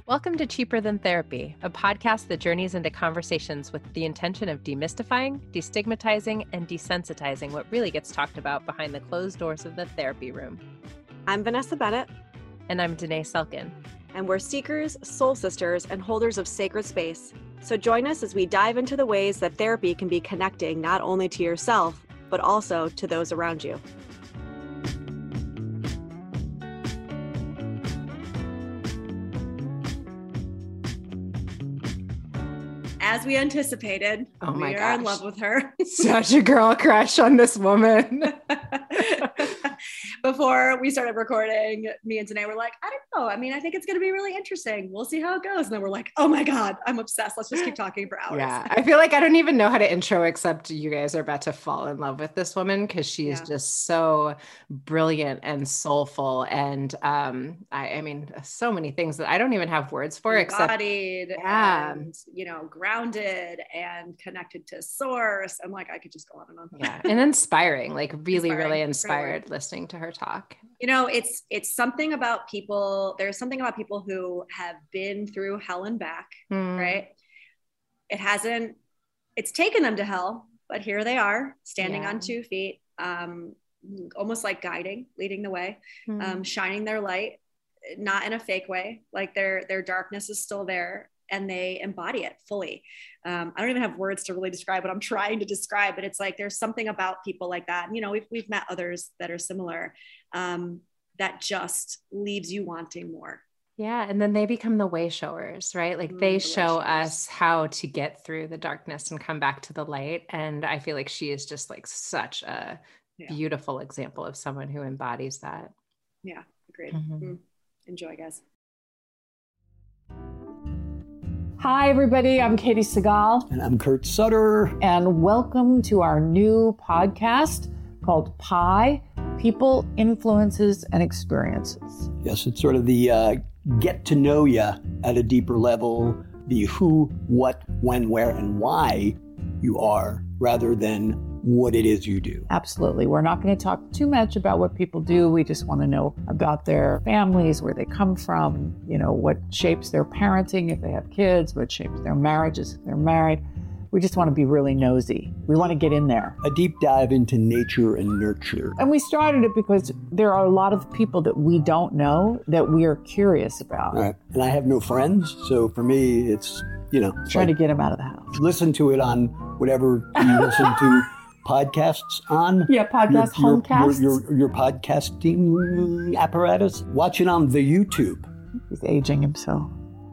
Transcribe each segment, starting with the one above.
Welcome to Cheaper Than Therapy, a podcast that journeys into conversations with the intention of demystifying, destigmatizing, and desensitizing what really gets talked about behind the closed doors of the therapy room. I'm Vanessa Bennett. And I'm Danae Selkin. And we're seekers, soul sisters, and holders of sacred space. So join us as we dive into the ways that therapy can be connecting not only to yourself, but also to those around you. As we anticipated, we are in love with her. Such a girl crush on this woman. Before we started recording, me and Danae were like, I don't know. I mean, I think it's going to be really interesting. We'll see how it goes. And then we're like, oh my God, I'm obsessed. Let's just keep talking for hours. Yeah, I feel like I don't even know how to intro, except you guys are about to fall in love with this woman because she is just so brilliant and soulful. And I mean, so many things that I don't even have words for. Embodied, and, grounded and connected to source. I'm like, I could just go on and on. Yeah, and inspiring, like really inspired listening to her talk. It's something about people. There's something about people who have been through hell and back, right? It's taken them to hell, but here they are standing on 2 feet, almost like leading the way, shining their light, not in a fake way. Like their darkness is still there and they embody it fully. I don't even have words to really describe what I'm trying to describe, but it's like, there's something about people like that. And, we've met others that are similar, that just leaves you wanting more. Yeah. And then they become the way showers, right? Like they show us how to get through the darkness and come back to the light. And I feel like she is just like such a beautiful example of someone who embodies that. Yeah. Agreed. Enjoy, guys. Hi, everybody. I'm Katie Segal. And I'm Kurt Sutter. And welcome to our new podcast called PIE, People, Influences, and Experiences. Yes, it's sort of the get to know you at a deeper level, the who, what, when, where, and why you are, rather than what it is you do. Absolutely. We're not going to talk too much about what people do. We just want to know about their families, where they come from, what shapes their parenting if they have kids, what shapes their marriages if they're married. We just want to be really nosy. We want to get in there. A deep dive into nature and nurture. And we started it because there are a lot of people that we don't know that we are curious about. Right. And I have no friends. So for me, it's, trying to get them out of the house. Listen to it on whatever you listen to podcasts on. Yeah, homecasts. Your podcasting apparatus. Watch it on the YouTube. He's aging himself.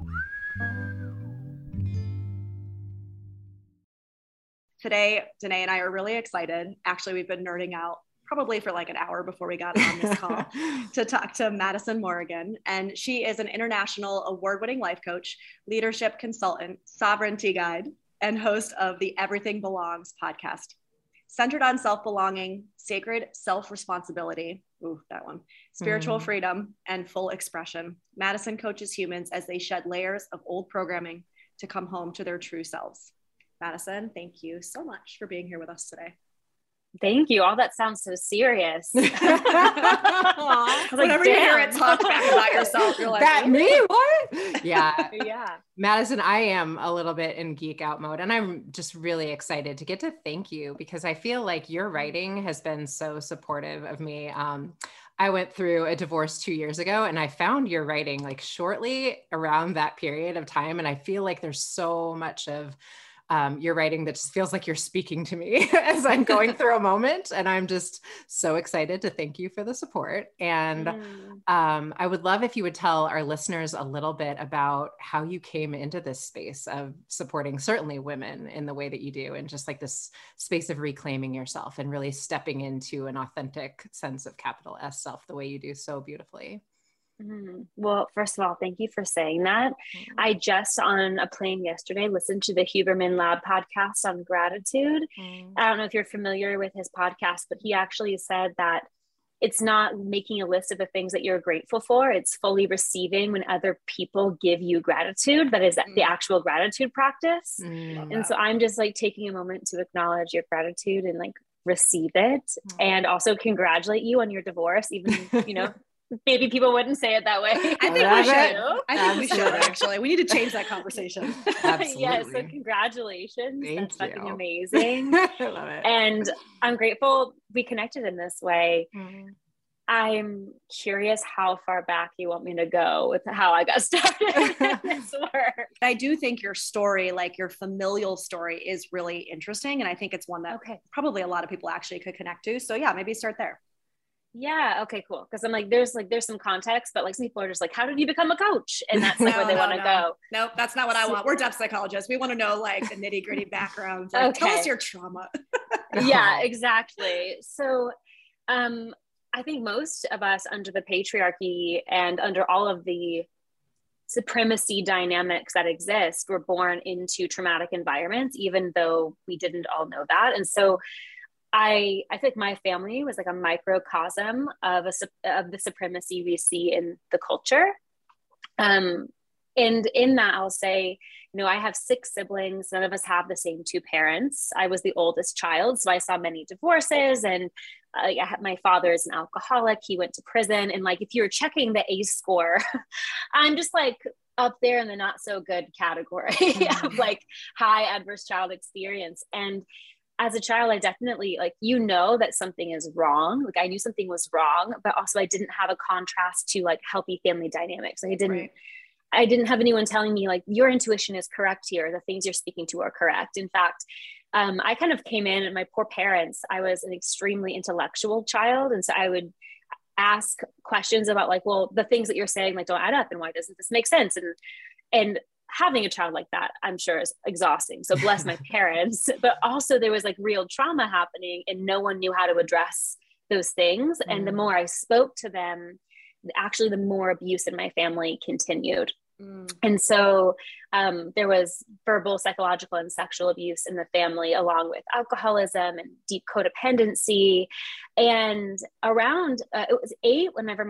Today, Danae and I are really excited. Actually, we've been nerding out probably for like an hour before we got on this call to talk to Madison Morrigan. And she is an international award-winning life coach, leadership consultant, sovereignty guide, and host of the Everything Belongs podcast. Centered on self-belonging, sacred self-responsibility, spiritual freedom, and full expression, Madison coaches humans as they shed layers of old programming to come home to their true selves. Madison, thank you so much for being here with us today. Thank you. All that sounds so serious. Whenever you hear it talk back about yourself, you're like, that me? What? Yeah. Madison, I am a little bit in geek out mode, and I'm just really excited to get to thank you because I feel like your writing has been so supportive of me. I went through a divorce 2 years ago and I found your writing like shortly around that period of time. And I feel like there's so much of your writing that just feels like you're speaking to me as I'm going through a moment. And I'm just so excited to thank you for the support. And I would love if you would tell our listeners a little bit about how you came into this space of supporting certainly women in the way that you do, and just like this space of reclaiming yourself and really stepping into an authentic sense of capital S self the way you do so beautifully. Well, first of all, thank you for saying that. I just on a plane yesterday listened to the Huberman Lab podcast on gratitude. I don't know if you're familiar with his podcast, but he actually said that it's not making a list of the things that you're grateful for. It's fully receiving when other people give you gratitude. That is the actual gratitude practice. And so I'm just like taking a moment to acknowledge your gratitude and like receive it, and also congratulate you on your divorce, even, maybe people wouldn't say it that way. I think we should. I think we should, actually. We need to change that conversation. Absolutely. Yeah, so congratulations. Thank That's you. fucking amazing. I love it. And I'm grateful we connected in this way. Mm. I'm curious how far back you want me to go with how I got started in this work. I do think your story, like your familial story, is really interesting. And I think it's one that probably a lot of people actually could connect to. So yeah, maybe start there. Yeah. Okay, cool. Cause I'm like, there's some context, but like some people are just like, how did you become a coach? And that's like where they want to go. Nope. That's not what I want. We're depth psychologists. We want to know like the nitty gritty background. Like, tell us your trauma. Yeah, exactly. So, I think most of us under the patriarchy and under all of the supremacy dynamics that exist were born into traumatic environments, even though we didn't all know that. And so I think my family was like a microcosm of the supremacy we see in the culture. And in that, I'll say, I have 6 siblings. None of us have the same 2 parents. I was the oldest child, so I saw many divorces, and my father is an alcoholic. He went to prison. And like, if you're checking the ACE score, I'm just like up there in the not so good category of like high adverse child experience. And as a child, I definitely that something is wrong. Like I knew something was wrong, but also I didn't have a contrast to like healthy family dynamics. Like I didn't have anyone telling me like, your intuition is correct here. The things you're speaking to are correct. In fact, I kind of came in, and my poor parents, I was an extremely intellectual child. And so I would ask questions about like, well, the things that you're saying like don't add up, and why doesn't this make sense? And having a child like that, I'm sure, is exhausting. So bless my parents, but also there was like real trauma happening, and no one knew how to address those things. And the more I spoke to them, actually the more abuse in my family continued. And so there was verbal, psychological, and sexual abuse in the family, along with alcoholism and deep codependency. And around, it was 8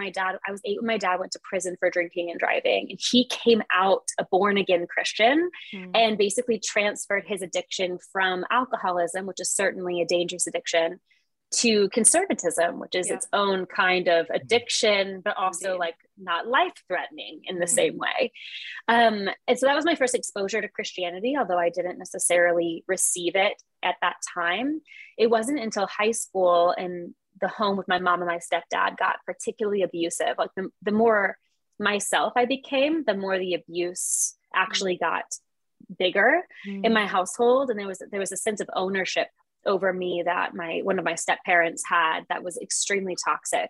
I was 8 when my dad went to prison for drinking and driving. And he came out a born again Christian and basically transferred his addiction from alcoholism, which is certainly a dangerous addiction, to conservatism, which is its own kind of addiction, but also like not life-threatening in the same way. And so that was my first exposure to Christianity, although I didn't necessarily receive it at that time. It wasn't until high school and the home with my mom and my stepdad got particularly abusive. Like the more myself I became, the more the abuse actually got bigger in my household. And there was a sense of ownership over me that one of my step parents had that was extremely toxic.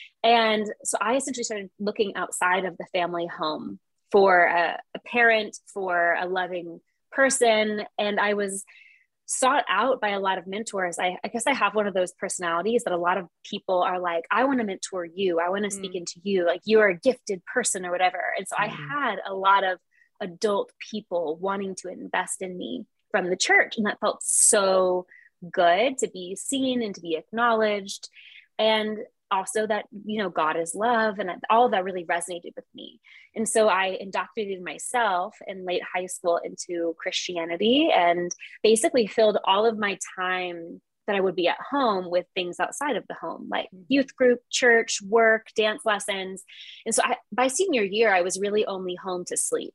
And so I essentially started looking outside of the family home for a parent, for a loving person. And I was sought out by a lot of mentors. I guess I have one of those personalities that a lot of people are like, I want to mentor you. I want to speak into you. Like you're a gifted person or whatever. And so I had a lot of adult people wanting to invest in me from the church. And that felt so good to be seen and to be acknowledged. And also that, God is love, and all of that really resonated with me. And so I indoctrinated myself in late high school into Christianity and basically filled all of my time that I would be at home with things outside of the home, like youth group, church, work, dance lessons. And so by senior year, I was really only home to sleep.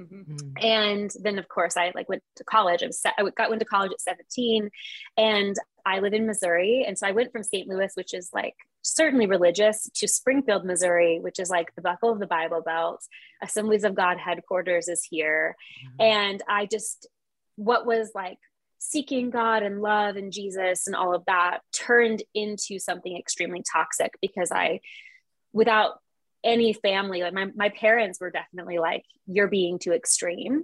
And then of course I went to college. Went to college at 17, and I live in Missouri. And so I went from St. Louis, which is like certainly religious, to Springfield, Missouri, which is like the buckle of the Bible Belt. Assemblies of God headquarters is here. And what was like seeking God and love and Jesus and all of that turned into something extremely toxic, because without any family, like my parents were definitely like, you're being too extreme.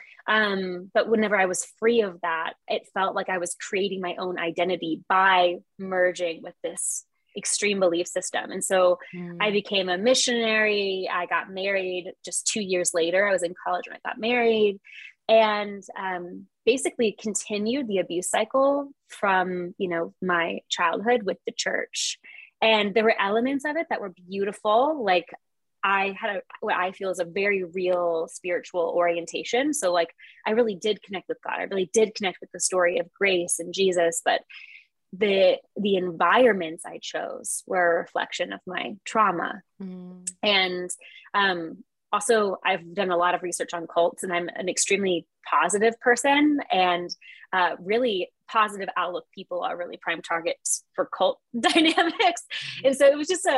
But whenever I was free of that, it felt like I was creating my own identity by merging with this extreme belief system. And so I became a missionary. I got married just 2 years later. I was in college when I got married, and basically continued the abuse cycle from, my childhood with the church. And there were elements of it that were beautiful. Like I had what I feel is a very real spiritual orientation. So like, I really did connect with God. I really did connect with the story of grace and Jesus, but the environments I chose were a reflection of my trauma. And also, I've done a lot of research on cults, and I'm an extremely positive person, and really positive outlook people are really prime targets for cult dynamics. And so it was just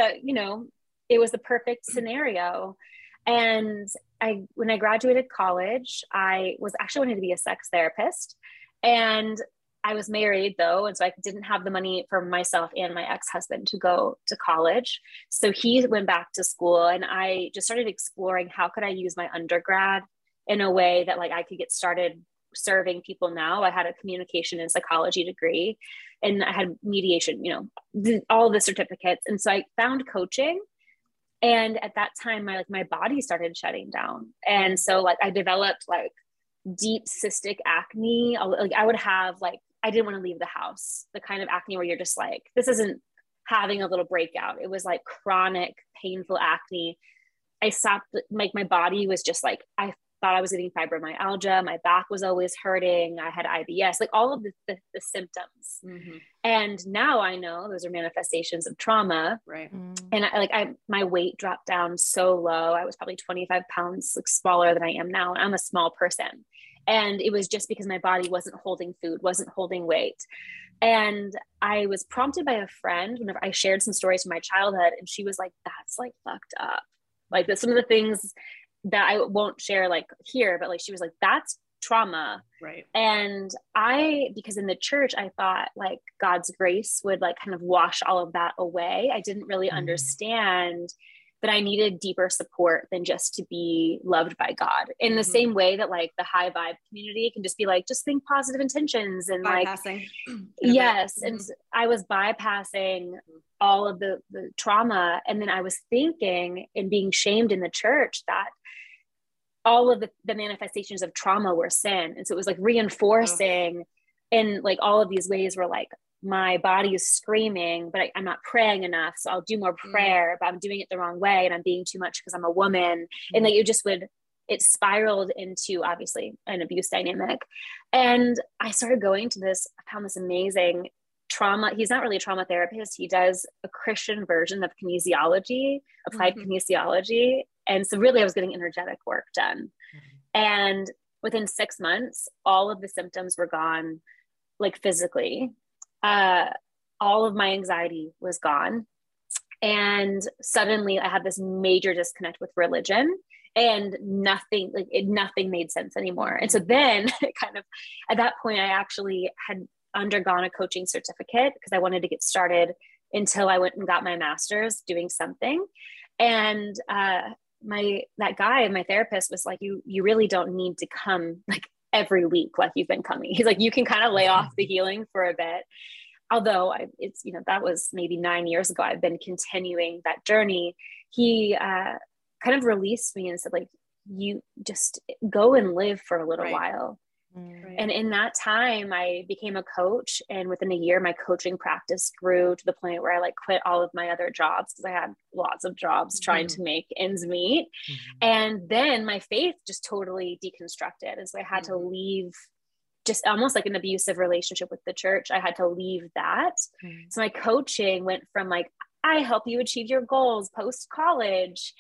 it was the perfect scenario. And when I graduated college, I was actually wanting to be a sex therapist, and I was married though. And so I didn't have the money for myself and my ex-husband to go to college. So he went back to school, and I just started exploring how could I use my undergrad in a way that like I could get started serving people now. I had a communication and psychology degree, and I had mediation, all the certificates. And so I found coaching. And at that time, my body started shutting down. And so like I developed like deep cystic acne. Like I would have I didn't want to leave the house, the kind of acne where you're just like, this isn't having a little breakout. It was like chronic, painful acne. I stopped, like my body was just like, I thought I was getting fibromyalgia. My back was always hurting. I had IBS, like all of the symptoms. And now I know those are manifestations of trauma. Right. And my weight dropped down so low. I was probably 25 pounds smaller than I am now. I'm a small person. And it was just because my body wasn't holding food, wasn't holding weight. And I was prompted by a friend whenever I shared some stories from my childhood, and she was like, that's like fucked up. Like that's some of the things that I won't share like here, but like, she was like, that's trauma. Right. And because in the church, I thought like God's grace would like kind of wash all of that away. I didn't really understand that I needed deeper support than just to be loved by God, in the same way that like the high vibe community can just be like, just think positive intentions and bypassing. Yes. And I was bypassing all of the trauma. And then I was thinking and being shamed in the church that all of the manifestations of trauma were sin. And so it was like reinforcing in like all of these ways where like my body is screaming, but I'm not praying enough. So I'll do more prayer, but I'm doing it the wrong way. And I'm being too much because I'm a woman. And like, it spiraled into obviously an abuse dynamic. And I started going to I found this amazing trauma. He's not really a trauma therapist. He does a Christian version of kinesiology, applied kinesiology. And so really I was getting energetic work done. And within 6 months, all of the symptoms were gone, like physically. All of my anxiety was gone. And suddenly I had this major disconnect with religion, and nothing made sense anymore. And so then kind of at that point, I actually had undergone a coaching certificate because I wanted to get started until I went and got my master's doing something. And, that guy, my therapist, was like, you really don't need to come like every week like you've been coming. He's like, you can kind of lay off the healing for a bit. Although that was maybe 9 years ago, I've been continuing that journey. He kind of released me and said, like, you just go and live for a little while. Right. And in that time, I became a coach. And within a year, my coaching practice grew to the point where I like quit all of my other jobs because I had lots of jobs trying to make ends meet. And then my faith just totally deconstructed. And so I had to leave, just almost like an abusive relationship with the church. I had to leave that. So my coaching went from like, I help you achieve your goals post-college,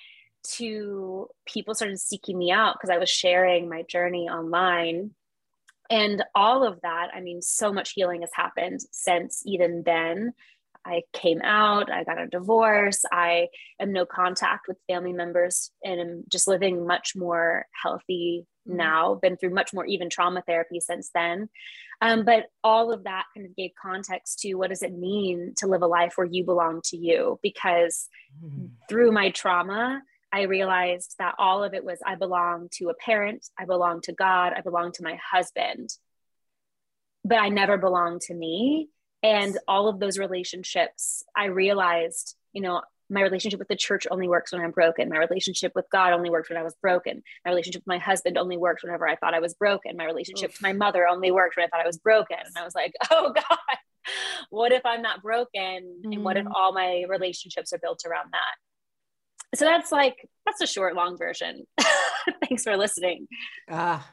to people started seeking me out because I was sharing my journey online. And all of that, I mean, so much healing has happened since even then. I came out, I got a divorce, I am no contact with family members, and I'm just living much more healthy now, been through much more even trauma therapy since then. But all of that kind of gave context to what does it mean to live a life where you belong to you? Because through my trauma, I realized that all of it was, I belong to a parent, I belong to God, I belong to my husband, but I never belonged to me. And all of those relationships, I realized, my relationship with the church only works when I'm broken. My relationship with God only worked when I was broken. My relationship with my husband only worked whenever I thought I was broken. My relationship to my mother only worked when I thought I was broken. And I was like, oh God, what if I'm not broken? And what if all my relationships are built around that? So that's a short, long version. Thanks for listening.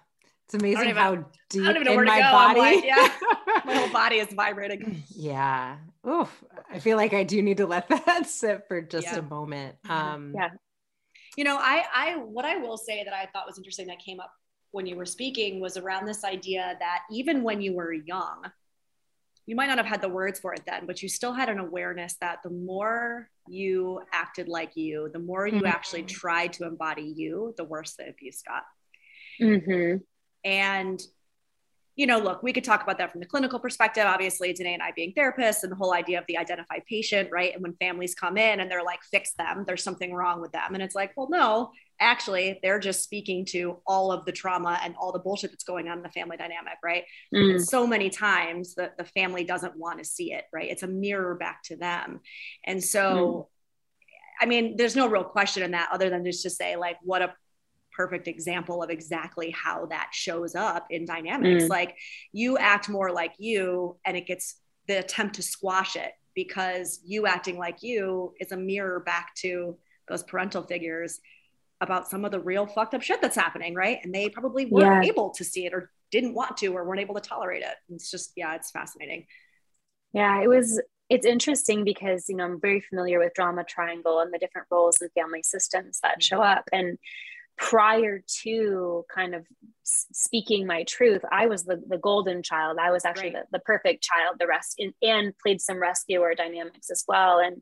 It's amazing how deep I don't even know in where to my go. body. Like, yeah, my whole body is vibrating. Yeah. Oof. I feel like I do need to let that sit for just a moment. Yeah. You know, what I will say that I thought was interesting that came up when you were speaking was around this idea that even when you were young, you might not have had the words for it then, but you still had an awareness that the more you acted like you, the more you actually tried to embody you, the worse the abuse got. Mm-hmm. And, you know, look, we could talk about that from the clinical perspective, obviously, Danae and I being therapists, and the whole idea of the identified patient, right? And when families come in and they're like, fix them, there's something wrong with them. And it's like, well, no, actually, they're just speaking to all of the trauma and all the bullshit that's going on in the family dynamic, right? And so many times the family doesn't want to see it, right? It's a mirror back to them. And so, I mean, there's no real question in that other than just to say, like, what a perfect example of exactly how that shows up in dynamics. Like, you act more like you, and it gets the attempt to squash it because you acting like you is a mirror back to those parental figures about some of the real fucked up shit that's happening, right? And they probably weren't able to see it or didn't want to or weren't able to tolerate it. It's just, it's fascinating. Yeah, it's interesting because, you know, I'm very familiar with drama triangle and the different roles and family systems that show up. And prior to kind of speaking my truth, I was the golden child. I was actually the perfect child, and played some rescuer dynamics as well. And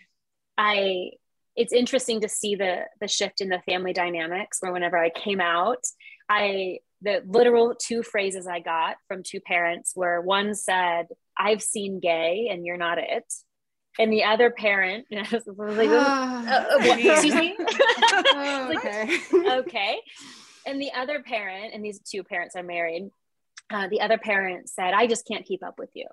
it's interesting to see the shift in the family dynamics where whenever I came out, the literal two phrases I got from two parents were, one said, "I've seen gay and you're not it." And the other parent, I was like, what, excuse me? Okay. Okay. And the other parent, and these two parents are married, the other parent said, "I just can't keep up with you."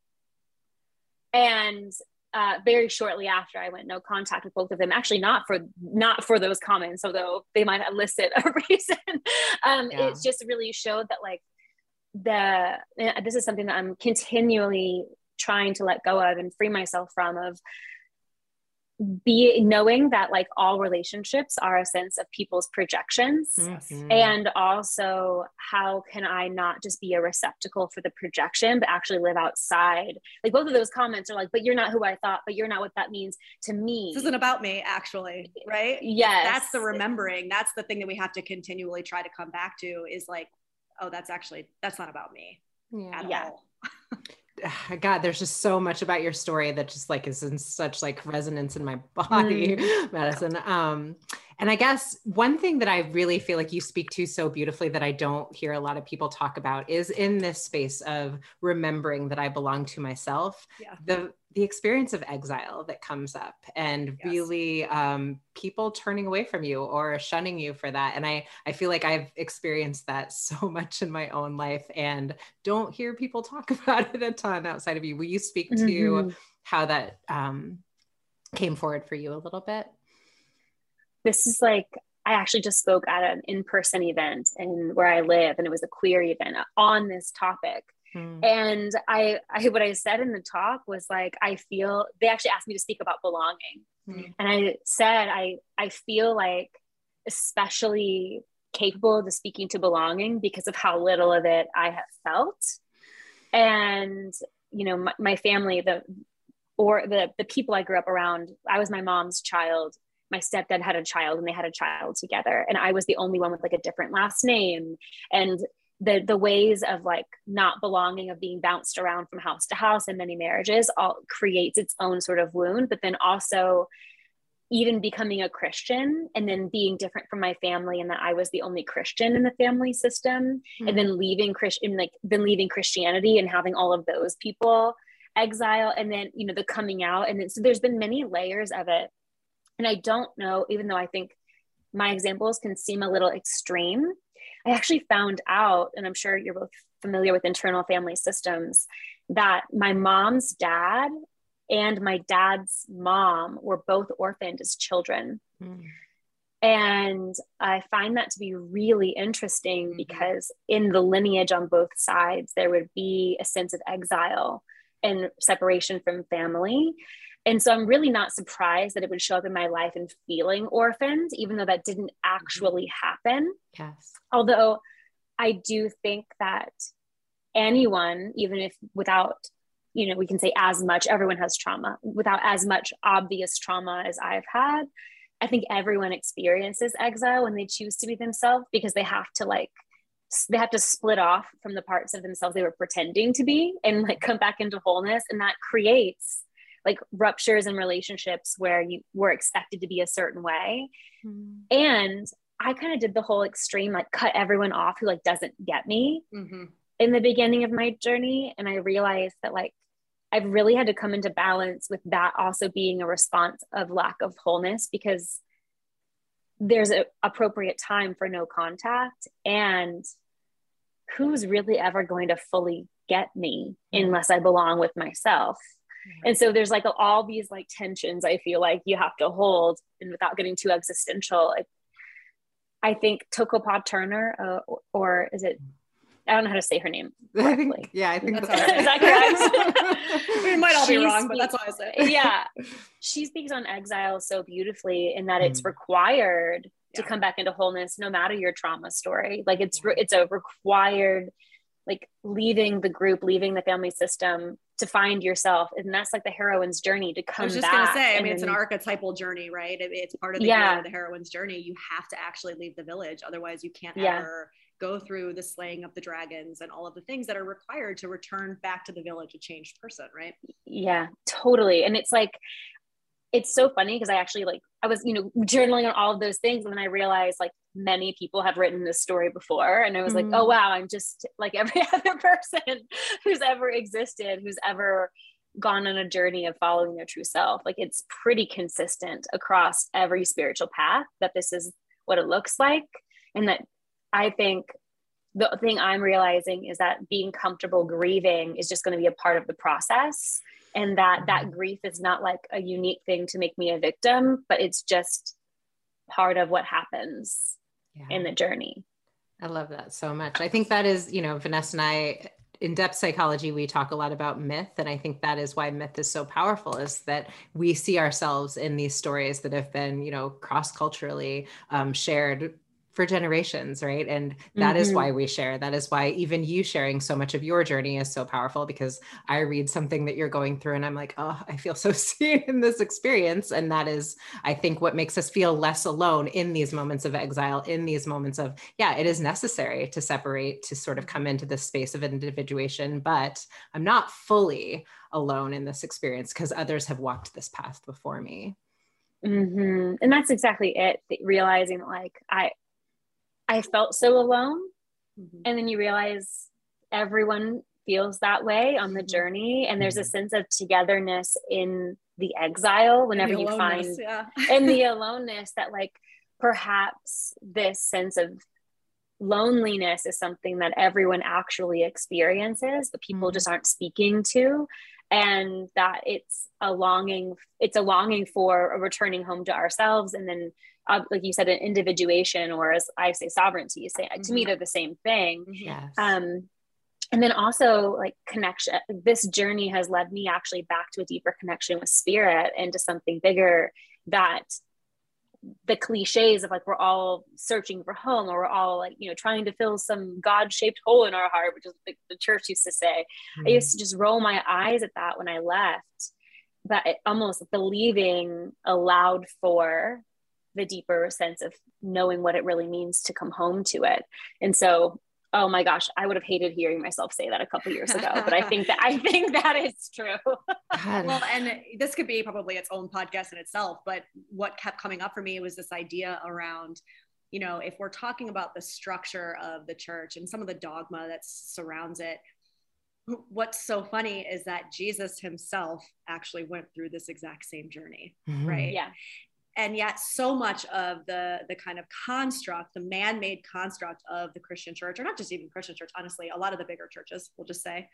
And very shortly after, I went no contact with both of them. Actually, not for those comments, although they might elicit a reason. It just really showed that, like, this is something that I'm continually trying to let go of and free myself from, of knowing that, like, all relationships are a sense of people's projections. And also, how can I not just be a receptacle for the projection, but actually live outside? Like, both of those comments are like, "But you're not who I thought, but you're not what that means to me. This isn't about me, actually," right? Yes. That's the remembering. That's the thing that we have to continually try to come back to, is like, oh, that's not about me at all. God, there's just so much about your story that just, like, is in such, like, resonance in my body, Madison. And I guess one thing that I really feel like you speak to so beautifully that I don't hear a lot of people talk about is in this space of remembering that I belong to myself, the experience of exile that comes up, and really people turning away from you or shunning you for that. And I feel like I've experienced that so much in my own life and don't hear people talk about it a ton outside of you. Will you speak to how that came forward for you a little bit? This is like, I actually just spoke at an in-person event where I live, and it was a queer event on this topic. And I what I said in the talk was, like, they actually asked me to speak about belonging. And I said, I feel like especially capable of speaking to belonging because of how little of it I have felt. And, you know, my family, the people I grew up around, I was my mom's child. My stepdad had a child, and they had a child together. And I was the only one with, like, a different last name. And the ways of, like, not belonging, of being bounced around from house to house in many marriages, all creates its own sort of wound. But then also, even becoming a Christian and then being different from my family, and that I was the only Christian in the family system, and then leaving Christianity and having all of those people exile, and then, you know, the coming out. And then, so there's been many layers of it. And I don't know, even though I think my examples can seem a little extreme, I actually found out, and I'm sure you're both familiar with internal family systems, that my mom's dad and my dad's mom were both orphaned as children. And I find that to be really interesting because in the lineage on both sides, there would be a sense of exile and separation from family. And so I'm really not surprised that it would show up in my life and feeling orphaned, even though that didn't actually happen. Yes. Although I do think that anyone, even if without, we can say as much, everyone has trauma, without as much obvious trauma as I've had, I think everyone experiences exile when they choose to be themselves, because they have to split off from the parts of themselves they were pretending to be and like come back into wholeness. And that creates like ruptures in relationships where you were expected to be a certain way. And I kind of did the whole extreme, like cut everyone off who like doesn't get me in the beginning of my journey. And I realized that like, I've really had to come into balance with that also being a response of lack of wholeness, because there's an appropriate time for no contact, and who's really ever going to fully get me unless I belong with myself. And so there's like all these like tensions I feel like you have to hold, and without getting too existential, I think Toko Turner, or is it, I don't know how to say her name correctly. I think that's right. Is that correct? We might all be wrong, but that's what I say. Yeah. She speaks on exile so beautifully, in that it's required to come back into wholeness, no matter your trauma story. Like it's a required, like leaving the group, leaving the family system to find yourself. And that's like the heroine's journey to come back. I was just going to say, I mean, it's an archetypal journey, right? It's part of the hero, the heroine's journey. You have to actually leave the village. Otherwise you can't ever go through the slaying of the dragons and all of the things that are required to return back to the village a changed person, right? Yeah, totally. And it's like, it's so funny because I was, journaling on all of those things. And then I realized like many people have written this story before. And I was like, oh, wow, I'm just like every other person who's ever existed, who's ever gone on a journey of following their true self. Like it's pretty consistent across every spiritual path that this is what it looks like. And that I think the thing I'm realizing is that being comfortable grieving is just going to be a part of the process. And that grief is not like a unique thing to make me a victim, but it's just part of what happens in the journey. I love that so much. I think that is, Vanessa and I, in Depth Psychology, we talk a lot about myth. And I think that is why myth is so powerful, is that we see ourselves in these stories that have been, cross-culturally shared for generations, right? And that is why we share. That is why even you sharing so much of your journey is so powerful, because I read something that you're going through and I'm like, oh, I feel so seen in this experience. And that is, I think, what makes us feel less alone in these moments of exile, in these moments of, it is necessary to separate, to sort of come into this space of individuation, but I'm not fully alone in this experience because others have walked this path before me. And that's exactly it. Realizing like, I felt so alone. And then you realize everyone feels that way on the journey. And there's a sense of togetherness in the exile whenever you find in the aloneness, that like perhaps this sense of loneliness is something that everyone actually experiences, but people just aren't speaking to. And that it's a longing for a returning home to ourselves. And then like you said, an individuation, or as I say, sovereignty. To me, they're the same thing. Yes. And then also like connection. This journey has led me actually back to a deeper connection with spirit and to something bigger, that the cliches of like, we're all searching for home, or we're all like, trying to fill some God-shaped hole in our heart, which is like the church used to say. I used to just roll my eyes at that when I left, but almost the leaving allowed for the deeper sense of knowing what it really means to come home to it. And so, oh my gosh, I would have hated hearing myself say that a couple years ago, but I think that is true. Well, and this could be probably its own podcast in itself, but what kept coming up for me was this idea around, if we're talking about the structure of the church and some of the dogma that surrounds it, what's so funny is that Jesus himself actually went through this exact same journey, right? Yeah. And yet so much of the kind of construct, the man-made construct of the Christian church, or not just even Christian church, honestly, a lot of the bigger churches, we'll just say,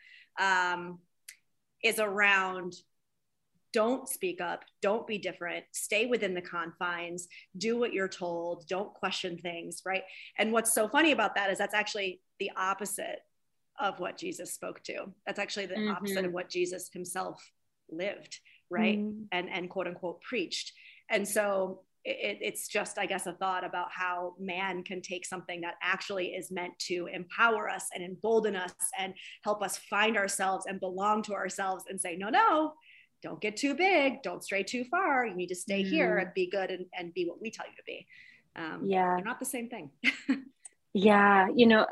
is around, don't speak up, don't be different, stay within the confines, do what you're told, don't question things, right? And what's so funny about that is that's actually the opposite of what Jesus spoke to. That's actually the opposite of what Jesus himself lived, right? And quote unquote preached. And so it's just, I guess, a thought about how man can take something that actually is meant to empower us and embolden us and help us find ourselves and belong to ourselves and say, no, don't get too big. Don't stray too far. You need to stay here and be good and be what we tell you to be. They're not the same thing. Yeah.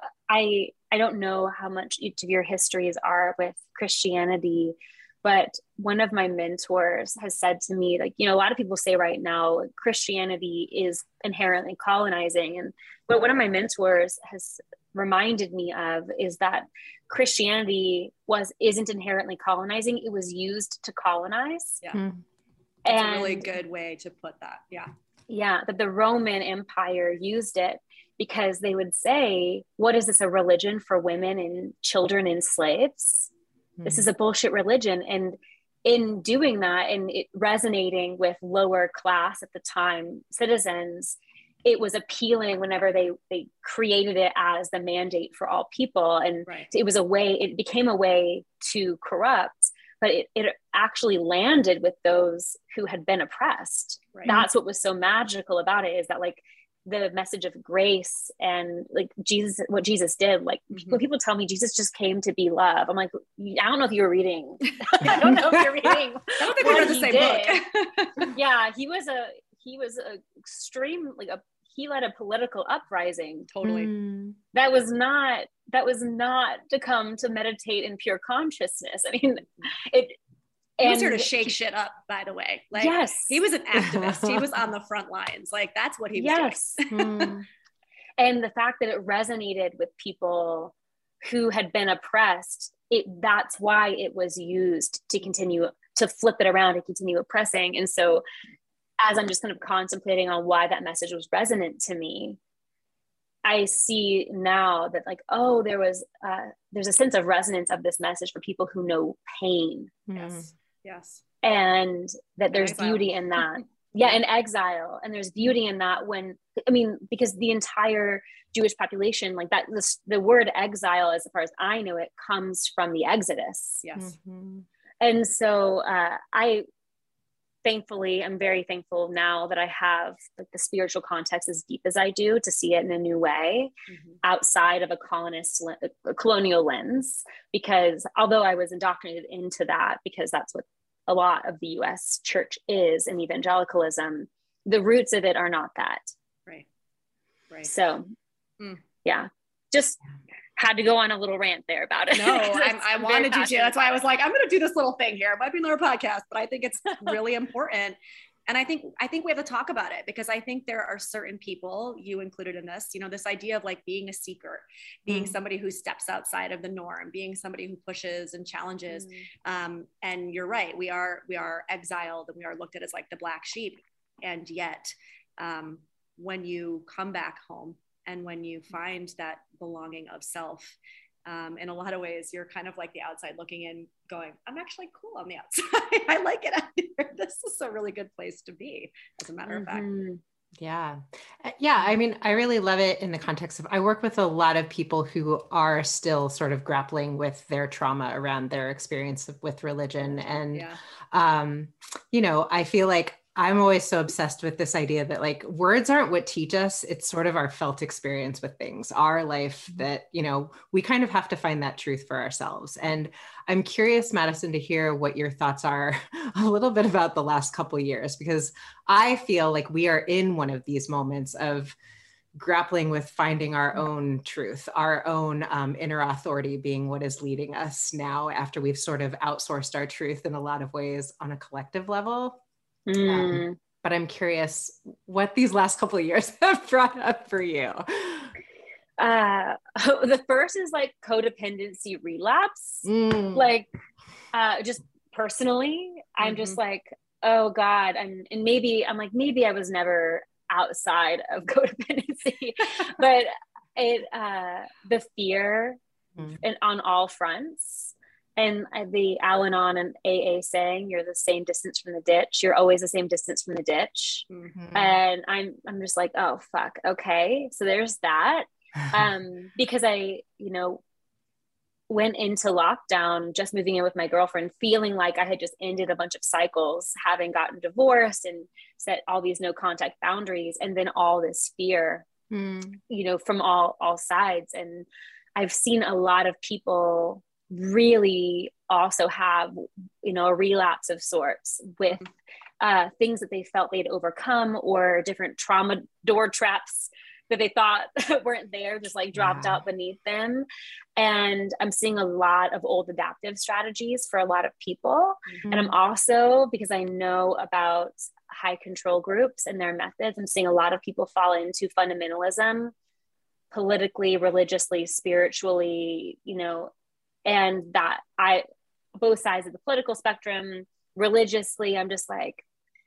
I don't know how much each of your histories are with Christianity, but one of my mentors has said to me, like, a lot of people say right now, Christianity is inherently colonizing. And what one of my mentors has reminded me of is that Christianity isn't inherently colonizing. It was used to colonize. Yeah. That's a really good way to put that. Yeah. Yeah. That the Roman Empire used it because they would say, what is this, a religion for women and children and slaves? This is a bullshit religion. And in doing that and it resonating with lower class at the time citizens, it was appealing whenever they created it as the mandate for all people. And it became a way to corrupt, but it actually landed with those who had been oppressed. Right. That's what was so magical about it, is that like the message of grace and like what Jesus did, like when people tell me Jesus just came to be love, I'm like, I don't know if you were reading. I don't know if you're reading. I don't think we read the same book. Yeah, he was a extreme, he led a political uprising. Totally. That was not to come to meditate in pure consciousness. I mean, he was here to shake shit up, by the way. Like, yes. He was an activist. He was on the front lines. Like, that's what he was doing. And the fact that it resonated with people who had been oppressed, that's why it was used to continue to flip it around and continue oppressing. And so as I'm just kind of contemplating on why that message was resonant to me, I see now that like, oh, there's a sense of resonance of this message for people who know pain. Yes. And that there's beauty in that. Yeah. In exile. And there's beauty in that because the entire Jewish population, like that, the word exile, as far as I know it, comes from the Exodus. Yes. And so I'm very thankful now that I have like the spiritual context as deep as I do to see it in a new way outside of a colonial lens, because although I was indoctrinated into that, because that's what a lot of the US church is and evangelicalism, the roots of it are not that. Right. So yeah, just had to go on a little rant there about it. No, I wanted you to. That's why I was like, I'm going to do this little thing here. It might be another podcast, but I think it's really important. And I think we have to talk about it, because I think there are certain people, you included in this, this idea of like being a seeker, being somebody who steps outside of the norm, being somebody who pushes and challenges. And you're right. We are exiled and we are looked at as like the black sheep. And yet when you come back home, and when you find that belonging of self, in a lot of ways, you're kind of like the outside looking in going, I'm actually cool on the outside. I like it out here. This is a really good place to be, as a matter of fact. Yeah. Yeah. I mean, I really love it in the context of, I work with a lot of people who are still sort of grappling with their trauma around their experience with religion. And, I feel like I'm always so obsessed with this idea that like words aren't what teach us. It's sort of our felt experience with things, our life, that, we kind of have to find that truth for ourselves. And I'm curious, Madison, to hear what your thoughts are a little bit about the last couple of years, because I feel like we are in one of these moments of grappling with finding our own truth, our own inner authority being what is leading us now, after we've sort of outsourced our truth in a lot of ways on a collective level. But I'm curious what these last couple of years have brought up for you. The first is like codependency relapse. Like, just personally, I'm just like, oh God. And maybe I was never outside of codependency, but the fear and on all fronts. And the Al-Anon and AA saying, you're the same distance from the ditch. You're always the same distance from the ditch. And I'm just like, oh, fuck. Okay. So there's that. Because went into lockdown, just moving in with my girlfriend, feeling like I had just ended a bunch of cycles, having gotten divorced and set all these no contact boundaries, and then all this fear, you know, from all sides. And I've seen a lot of people really also have, you know, a relapse of sorts with things that they felt they'd overcome, or different trauma door traps that they thought weren't there, just like dropped out beneath them. And I'm seeing a lot of old adaptive strategies for a lot of people. And I'm also, because I know about high control groups and their methods, I'm seeing a lot of people fall into fundamentalism, politically, religiously, spiritually, you know, and that both sides of the political spectrum, religiously, I'm just like,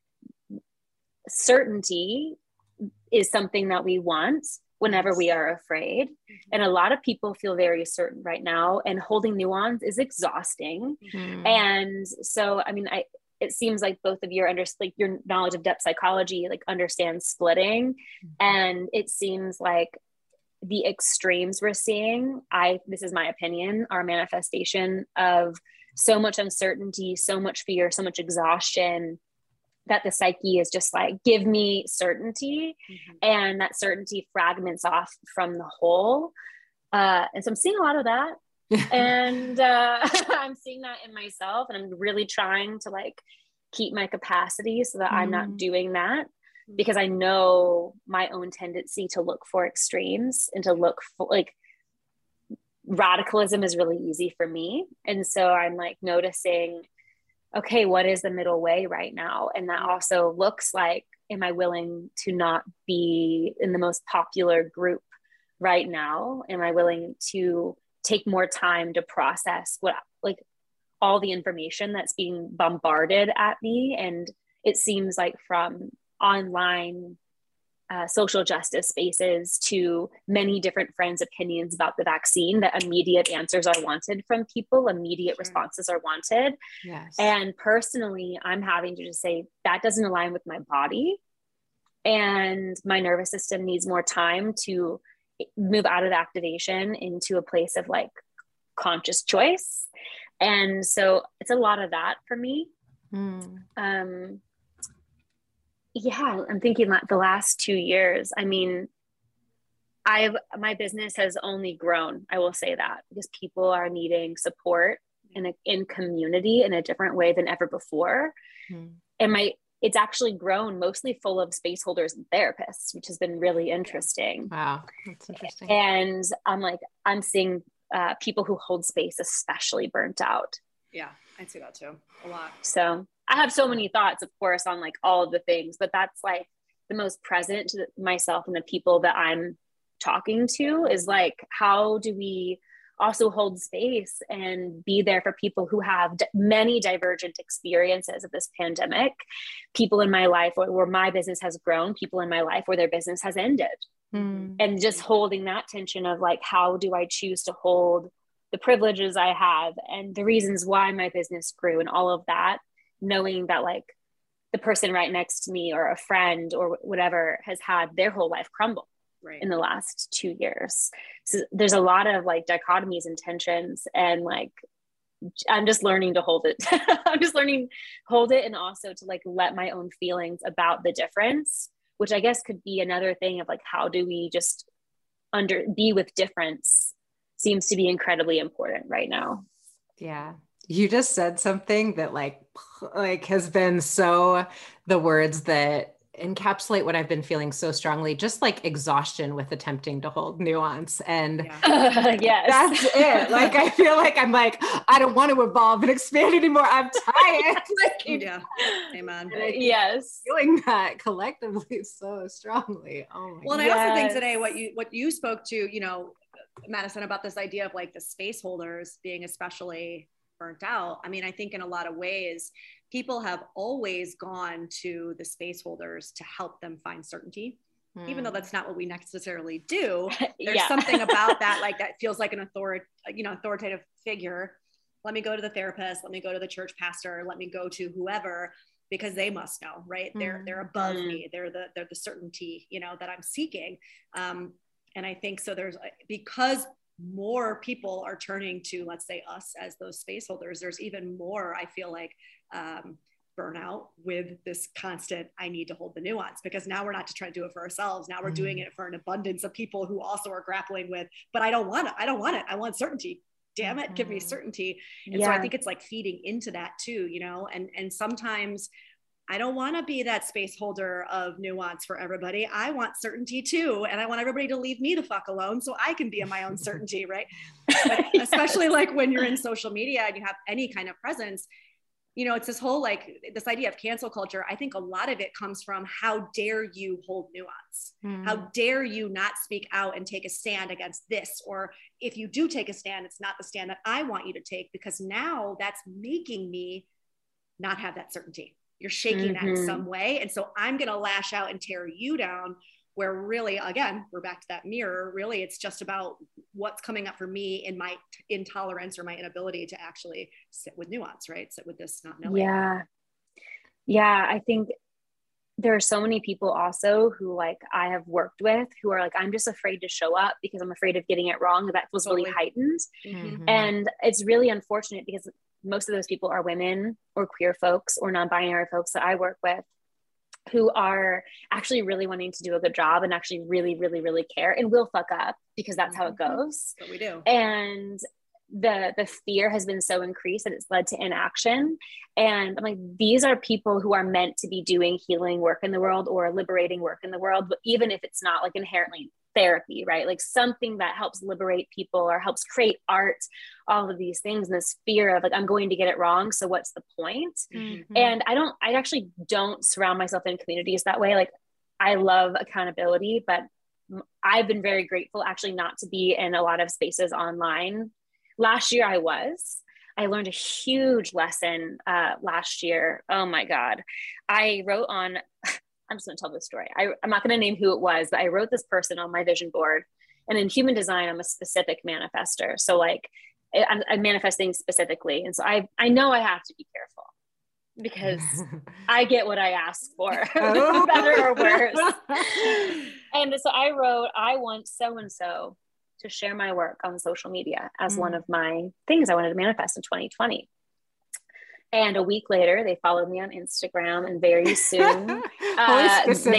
certainty is something that we want whenever we are afraid. And a lot of people feel very certain right now, and holding nuance is exhausting. And so, I mean, it seems like both of you like your knowledge of depth psychology, like understands splitting. And it seems like the extremes we're seeing, this is my opinion, are a manifestation of so much uncertainty, so much fear, so much exhaustion, that the psyche is just like, give me certainty. And that certainty fragments off from the whole. And so I'm seeing a lot of that. And I'm seeing that in myself. And I'm really trying to like keep my capacity so that I'm not doing that, because I know my own tendency to look for extremes and to look for like, radicalism is really easy for me. And so I'm like noticing, okay, what is the middle way right now? And that also looks like, am I willing to not be in the most popular group right now? Am I willing to take more time to process like all the information that's being bombarded at me? And it seems like from online social justice spaces to many different friends' opinions about the vaccine, that immediate answers are wanted from people, immediate responses are wanted. Yes. And personally, I'm having to just say that doesn't align with my body, and my nervous system needs more time to move out of activation into a place of like conscious choice. And so it's a lot of that for me. Yeah, I'm thinking like the last 2 years, I mean, my business has only grown. I will say that, because people are needing support in community in a different way than ever before. And it's actually grown mostly full of space holders and therapists, which has been really interesting. Wow, that's interesting. And I'm seeing people who hold space especially burnt out. Yeah, I see that too, a lot. So I have so many thoughts, of course, on like all of the things, but that's like the most present to myself and the people that I'm talking to, is like, how do we also hold space and be there for people who have many divergent experiences of this pandemic, people in my life where my business has grown, people in my life where their business has ended. And just holding that tension of like, how do I choose to hold the privileges I have and the reasons why my business grew and all of that, knowing that like the person right next to me or a friend or whatever has had their whole life crumble in the last 2 years. So there's a lot of like dichotomies and tensions, and like, I'm just learning to hold it. I'm just learning to hold it, and also to like let my own feelings about the difference, which I guess could be another thing of like, how do we just be with difference, seems to be incredibly important right now. Yeah. You just said something that like has been so the words that encapsulate what I've been feeling so strongly, just like exhaustion with attempting to hold nuance. And yes, that's it. Like, I feel like I'm like, I don't want to evolve and expand anymore. I'm tired. Yeah. Amen. Yes. Feeling that collectively so strongly. Oh my Well, God. and I also think today what you spoke to, you know, Madison, about this idea of like the space holders being especially burnt out. I mean, I think in a lot of ways, people have always gone to the space holders to help them find certainty, even though that's not what we necessarily do. There's something about that, like that feels like an authoritative figure. Let me go to the therapist. Let me go to the church pastor. Let me go to whoever, because they must know, right? They're above me. They're the certainty, you know, that I'm seeking. And I think so. There's, because more people are turning to, let's say, us as those space holders, there's even more, I feel like, burnout with this constant, I need to hold the nuance, because now we're not just trying to do it for ourselves. Now we're doing it for an abundance of people who also are grappling with, but I don't want it. I don't want it. I want certainty. Damn it. Give me certainty. And so I think it's like feeding into that too, you know, and sometimes I don't want to be that space holder of nuance for everybody. I want certainty too. And I want everybody to leave me the fuck alone so I can be in my own certainty, right? But especially like when you're in social media and you have any kind of presence, you know, it's this whole, like, this idea of cancel culture. I think a lot of it comes from, how dare you hold nuance? How dare you not speak out and take a stand against this? Or if you do take a stand, it's not the stand that I want you to take, because now that's making me not have that certainty. You're shaking that in some way. And so I'm going to lash out and tear you down, where really, again, we're back to that mirror. Really, it's just about what's coming up for me in my intolerance or my inability to actually sit with nuance, right? Sit with this not knowing. Yeah. I think there are so many people also who, like, I have worked with who are like, I'm just afraid to show up because I'm afraid of getting it wrong. That feels really heightened. And it's really unfortunate, because most of those people are women or queer folks or non-binary folks that I work with, who are actually really wanting to do a good job and actually really, really, really care, and will fuck up, because that's how it goes. But we do. And the fear has been so increased that it's led to inaction. And I'm like, these are people who are meant to be doing healing work in the world or liberating work in the world, but even if it's not like inherently therapy, right? Like something that helps liberate people or helps create art, all of these things, and this fear of like, I'm going to get it wrong, so what's the point? And I actually don't surround myself in communities that way. Like, I love accountability, but I've been very grateful actually not to be in a lot of spaces online. Last year I learned a huge lesson last year. Oh my God. I wrote on, I'm just going to tell this story. I'm not going to name who it was, but I wrote this person on my vision board. And in human design, I'm a specific manifester. So like I'm manifesting specifically. And so I know I have to be careful, because I get what I ask for, better or worse. And so I wrote, I want so-and-so to share my work on social media as one of my things I wanted to manifest in 2020. And a week later, they followed me on Instagram, and very soon, very soon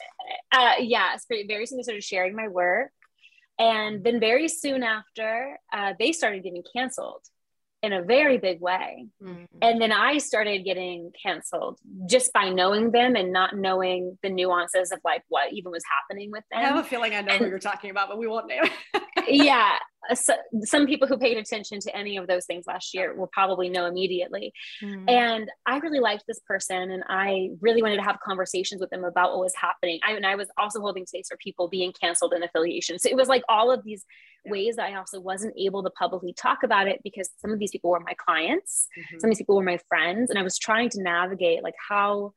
they started sharing my work. And then very soon after, they started getting canceled in a very big way. And then I started getting canceled just by knowing them and not knowing the nuances of like what even was happening with them. I have a feeling I know who you're talking about, but we won't name it. Yeah. So, some people who paid attention to any of those things last year will probably know immediately. And I really liked this person, and I really wanted to have conversations with them about what was happening. I was also holding space for people being canceled in affiliation. So it was like all of these ways that I also wasn't able to publicly talk about it, because some of these people were my clients, some of these people were my friends. And I was trying to navigate like, how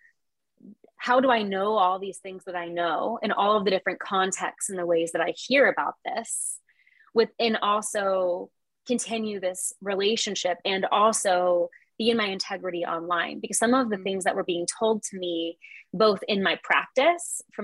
do I know all these things that I know, and all of the different contexts and the ways that I hear about this, and also continue this relationship and also be in my integrity online. Because some of the things that were being told to me, both in my practice from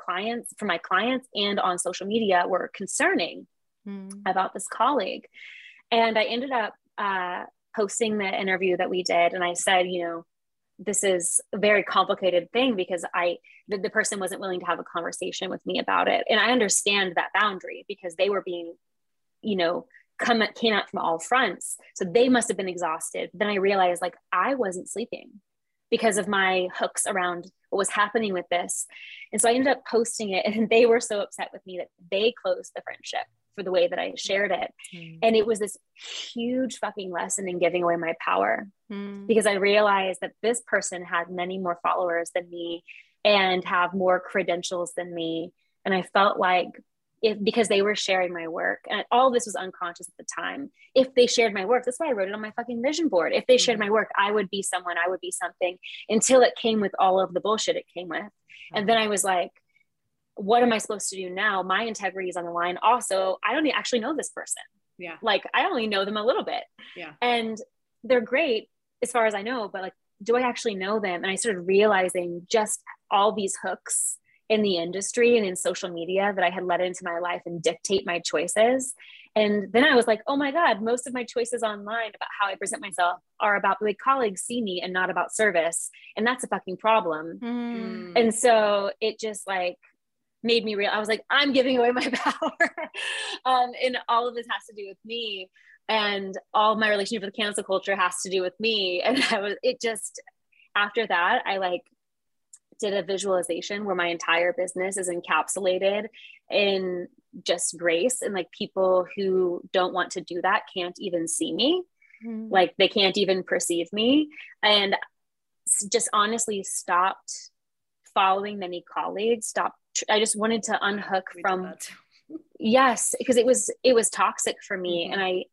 my clients and on social media, were concerning about this colleague. And I ended up posting the interview that we did. And I said, you know, this is a very complicated thing, because the person wasn't willing to have a conversation with me about it. And I understand that boundary, because they were being, you know, came out from all fronts. So they must have been exhausted. Then I realized like I wasn't sleeping because of my hooks around what was happening with this. And so I ended up posting it, and they were so upset with me that they closed the friendship for the way that I shared it. And it was this huge fucking lesson in giving away my power, because I realized that this person had many more followers than me and have more credentials than me. And I felt like because they were sharing my work, and all this was unconscious at the time, if they shared my work, that's why I wrote it on my fucking vision board. If they shared my work, I would be someone, I would be something, until it came with all of the bullshit it came with. And then I was like, what am I supposed to do now? My integrity is on the line. Also, I don't actually know this person. Yeah. Like I only know them a little bit. Yeah. And they're great as far as I know, but like, do I actually know them? And I started realizing just all these hooks in the industry and in social media that I had let into my life and dictate my choices. And then I was like, oh my God, most of my choices online about how I present myself are about the way colleagues see me and not about service. And that's a fucking problem. And so it just like made me real. I was like, I'm giving away my power. And all of this has to do with me. And all my relationship with cancel culture has to do with me. And after that, I like did a visualization where my entire business is encapsulated in just grace, and like people who don't want to do that can't even see me. Like they can't even perceive me, and just honestly stopped following many colleagues. I just wanted to unhook from, yes, because it was toxic for me. And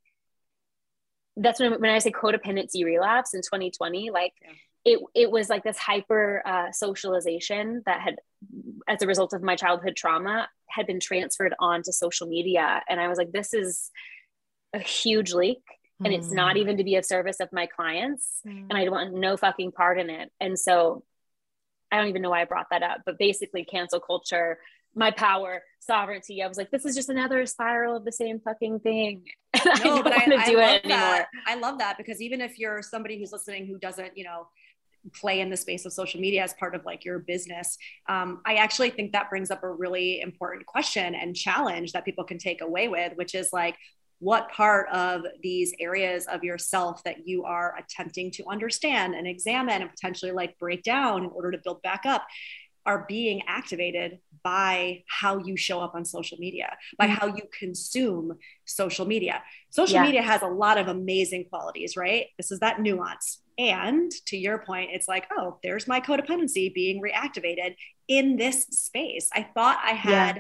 that's when I say codependency relapse in 2020, like it was like this hyper socialization that had, as a result of my childhood trauma, had been transferred onto social media. And I was like, this is a huge leak, and it's not even to be of service of my clients. And I want no fucking part in it. And so I don't even know why I brought that up, but basically cancel culture, my power, sovereignty. I was like, this is just another spiral of the same fucking thing. And I don't want to do it anymore. I love that, because even if you're somebody who's listening who doesn't, play in the space of social media as part of like your business, I actually think that brings up a really important question and challenge that people can take away with, which is like, what part of these areas of yourself that you are attempting to understand and examine and potentially like break down in order to build back up are being activated by how you show up on social media, by how you consume social media. Social media has a lot of amazing qualities, right? This is that nuance. And to your point, it's like, oh, there's my codependency being reactivated in this space. I thought I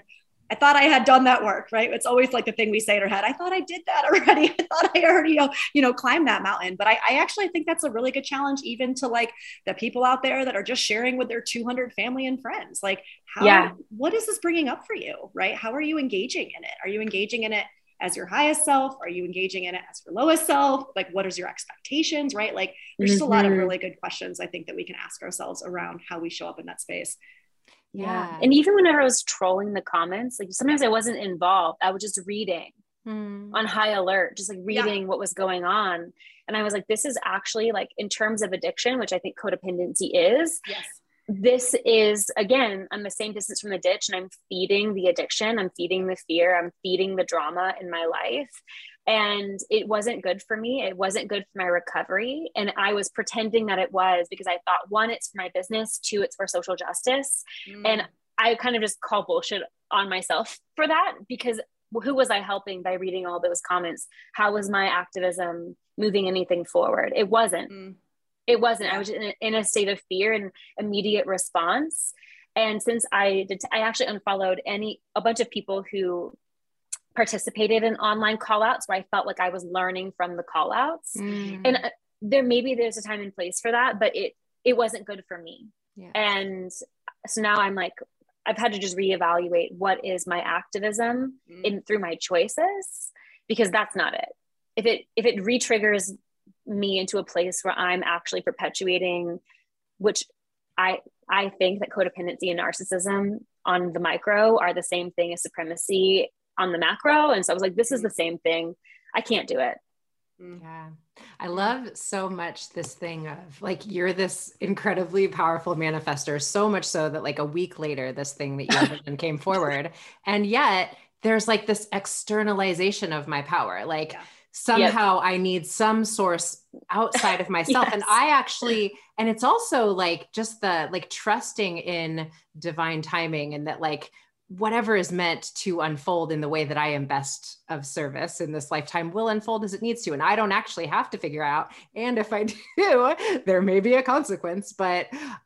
had done that work, right? It's always like the thing we say in our head. I thought I did that already. I thought I already, climbed that mountain. But I actually think that's a really good challenge, even to like the people out there that are just sharing with their 200 family and friends. Like, what is this bringing up for you, right? How are you engaging in it? Are you engaging in it as your highest self? Are you engaging in it as your lowest self? Like, what is your expectations, right? Like, there's just a lot of really good questions I think that we can ask ourselves around how we show up in that space. Yeah. And even whenever I was trolling the comments, like sometimes I wasn't involved. I was just reading on high alert, just like reading what was going on. And I was like, this is actually like, in terms of addiction, which I think codependency is, this is, again, I'm the same distance from the ditch, and I'm feeding the addiction. I'm feeding the fear. I'm feeding the drama in my life. And it wasn't good for me. It wasn't good for my recovery. And I was pretending that it was, because I thought, one, it's for my business. Two, it's for social justice. And I kind of just call bullshit on myself for that, because who was I helping by reading all those comments? How was my activism moving anything forward? It wasn't. It wasn't. I was in a state of fear and immediate response. And since I actually unfollowed a bunch of people who participated in online call outs where I felt like I was learning from the call outs. And there's a time and place for that, but it wasn't good for me. And so now I'm like, I've had to just reevaluate what is my activism through my choices, because that's not it. If it re-triggers me into a place where I'm actually perpetuating, which I think that codependency and narcissism on the micro are the same thing as supremacy on the macro. And so I was like, this is the same thing. I can't do it. Yeah. I love so much this thing of like, you're this incredibly powerful manifester, so much so that like a week later, this thing that you have done came forward. And yet there's like this externalization of my power. Like somehow I need some source outside of myself. And and it's also like just the like trusting in divine timing, and that like whatever is meant to unfold in the way that I am best of service in this lifetime will unfold as it needs to. And I don't actually have to figure out. And if I do, there may be a consequence, but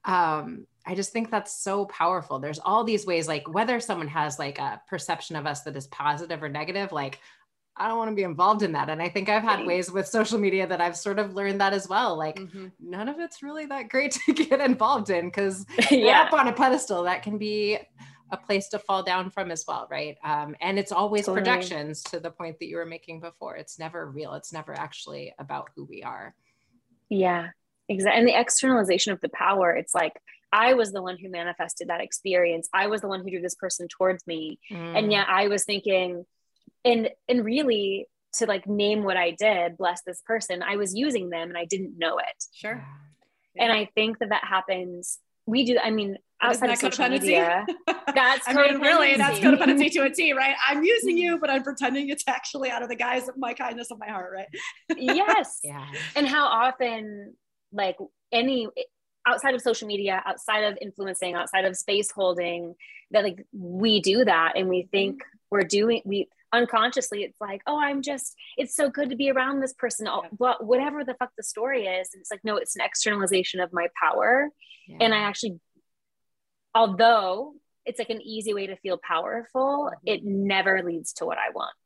I just think that's so powerful. There's all these ways, like whether someone has like a perception of us that is positive or negative, like I don't want to be involved in that. And I think I've had ways with social media that I've sort of learned that as well. Like none of it's really that great to get involved in, because up on a pedestal, that can be a place to fall down from as well. Right. And it's always projections, to the point that you were making before. It's never real. It's never actually about who we are. Yeah, exactly. And the externalization of the power, it's like, I was the one who manifested that experience. I was the one who drew this person towards me. And yet I was thinking, and really, to like name what I did, bless this person, I was using them and I didn't know it. Sure. Yeah. And I think that happens. We do. I mean, outside of social media, that's really, that's codependency to a T, right? I'm using you, but I'm pretending it's actually out of the guise of my kindness of my heart, right? Yes. Yeah. And how often, like outside of social media, outside of influencing, outside of space holding, that like we do that, and we think we unconsciously, it's like, oh, it's so good to be around this person, whatever the fuck the story is. And it's like, no, it's an externalization of my power. Yeah. And I actually, although it's like an easy way to feel powerful, it never leads to what I want.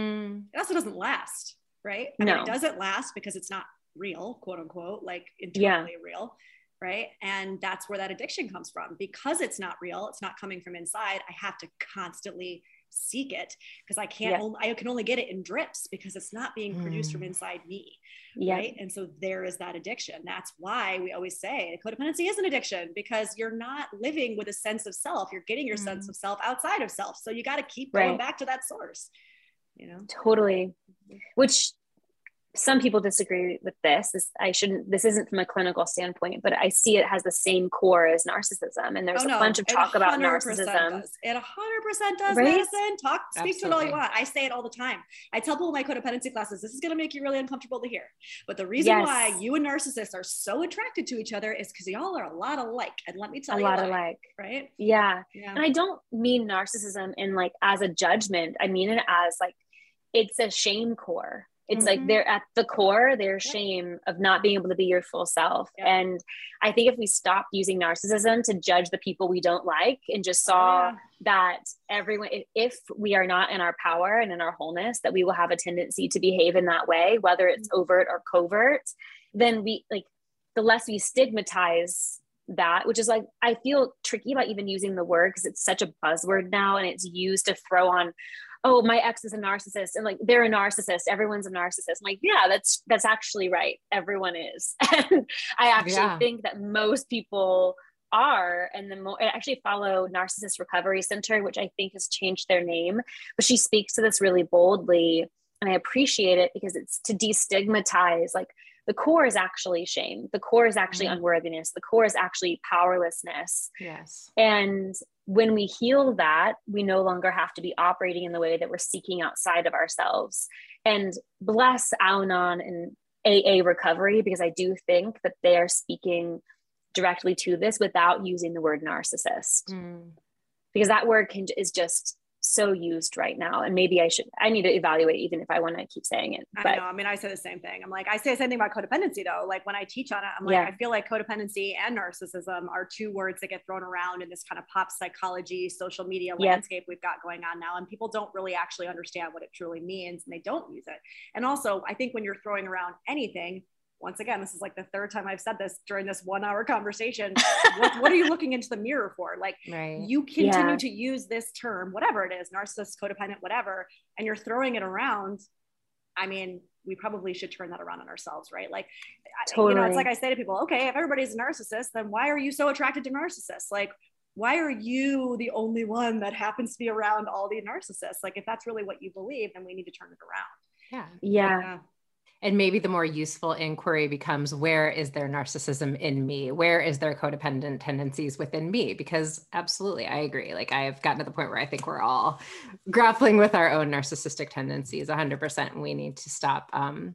It also doesn't last, right? I mean, it doesn't last because it's not real, quote unquote, like internally real, right? And that's where that addiction comes from. Because it's not real, it's not coming from inside, I have to constantly seek it, because I can only get it in drips, because it's not being produced from inside me. Right. And so there is that addiction. That's why we always say codependency is an addiction, because you're not living with a sense of self. You're getting your sense of self outside of self. So you got to keep going back to that source, you know? Totally. Which some people disagree with this. This isn't from a clinical standpoint, but I see it has the same core as narcissism. And there's a bunch of talk about narcissism. It 100% does, right? Madison. Speak to it all you want. I say it all the time. I tell people in my codependency classes, this is going to make you really uncomfortable to hear. But the reason why you and narcissists are so attracted to each other is because y'all are a lot alike. And let me tell you, a lot alike, right? Yeah. And I don't mean narcissism in like as a judgment. I mean it as like, it's a shame core. It's like they're at the core, their shame of not being able to be your full self. And I think if we stopped using narcissism to judge the people we don't like, and just saw that everyone, if we are not in our power and in our wholeness, that we will have a tendency to behave in that way, whether it's overt or covert, then we like, the less we stigmatize that, which is like, I feel tricky about even using the word because it's such a buzzword now, and it's used to throw on, oh, my ex is a narcissist, and like they're a narcissist, everyone's a narcissist. I'm like, yeah, that's actually right. Everyone is. And I actually think that most people are. And I actually follow Narcissist Recovery Center, which I think has changed their name, but she speaks to this really boldly, and I appreciate it because it's to destigmatize, like, the core is actually shame. The core is actually unworthiness. The core is actually powerlessness. Yes. And when we heal that, we no longer have to be operating in the way that we're seeking outside of ourselves. And bless Al-Anon and AA recovery, because I do think that they are speaking directly to this without using the word narcissist. Because that word is just so used right now. And maybe I need to evaluate even if I want to keep saying it. But I know. I mean, I say the same thing. I'm like, I say the same thing about codependency though. Like when I teach on it, I'm like, I feel like codependency and narcissism are two words that get thrown around in this kind of pop psychology, social media landscape we've got going on now. And people don't really actually understand what it truly means, and they don't use it. And also, I think when you're throwing around anything, once again, this is like the third time I've said this during this 1 hour conversation. What are you looking into the mirror for? Like you continue to use this term, whatever it is, narcissist, codependent, whatever, and you're throwing it around. I mean, we probably should turn that around on ourselves, right? Like, you know, it's like I say to people, okay, if everybody's a narcissist, then why are you so attracted to narcissists? Like, why are you the only one that happens to be around all the narcissists? Like, if that's really what you believe, then we need to turn it around. Yeah. And maybe the more useful inquiry becomes, where is their narcissism in me? Where is their codependent tendencies within me? Because absolutely, I agree. Like I've gotten to the point where I think we're all grappling with our own narcissistic tendencies 100%. And we need to stop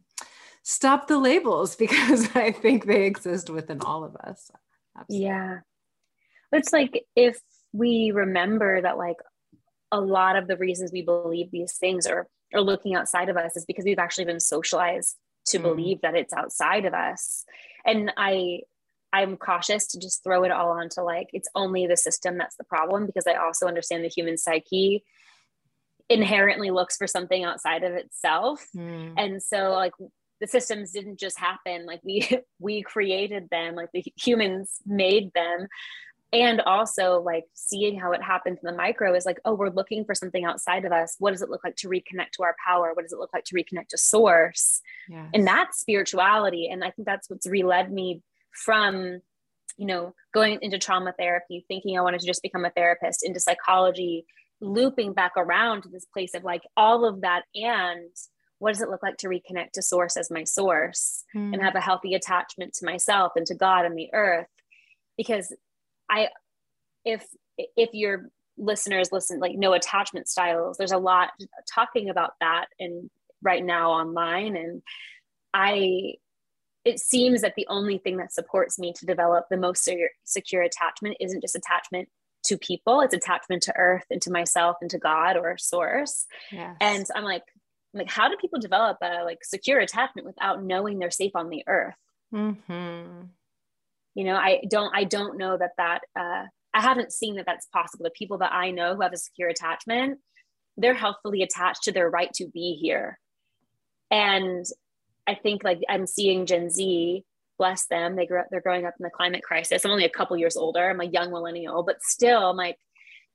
the labels, because I think they exist within all of us. Absolutely. Yeah. It's like, if we remember that, like, a lot of the reasons we believe these things are looking outside of us is because we've actually been socialized to believe that it's outside of us. And I'm cautious to just throw it all onto like, it's only the system that's the problem, because I also understand the human psyche inherently looks for something outside of itself. And so like the systems didn't just happen. Like we created them, like the humans made them. And also like seeing how it happens in the micro is like, oh, we're looking for something outside of us. What does it look like to reconnect to our power? What does it look like to reconnect to source? Yes. And that's spirituality. And I think that's what's reled me from, you know, going into trauma therapy, thinking I wanted to just become a therapist, into psychology, looping back around to this place of like all of that. And what does it look like to reconnect to source as my source and have a healthy attachment to myself and to God and the earth? Because if your listeners listen, like know attachment styles, there's a lot talking about that and right now online. And it seems that the only thing that supports me to develop the most secure attachment isn't just attachment to people, it's attachment to earth and to myself and to God or source. Yes. And I'm like, how do people develop a like secure attachment without knowing they're safe on the earth? Mm-hmm. You know, I don't know that I haven't seen that that's possible. The people that I know who have a secure attachment, they're healthfully attached to their right to be here. And I think like I'm seeing Gen Z, bless them, they're growing up in the climate crisis. I'm only a couple years older. I'm a young millennial, but still I'm like,